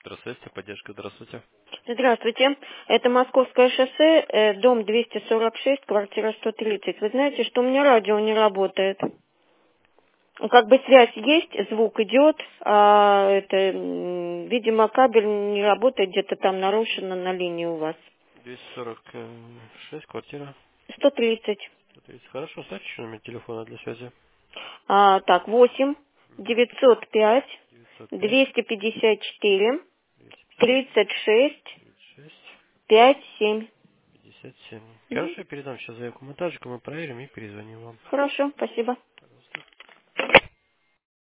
Здравствуйте, поддержка, здравствуйте. Здравствуйте. Это Московское шоссе, дом 246, квартира 130. Вы знаете, что у меня радио не работает. Как бы связь есть, звук идет, а видимо, кабель не работает, где-то там нарушено на линии у вас. 246, квартира. 130. 130. Хорошо, знаете, что номер телефона для связи? Так, 8 905 905 254 254 36 36 57. 57. Мгм. Хорошо, я передам сейчас заявку монтажику, мы проверим и перезвоним вам. Хорошо, спасибо.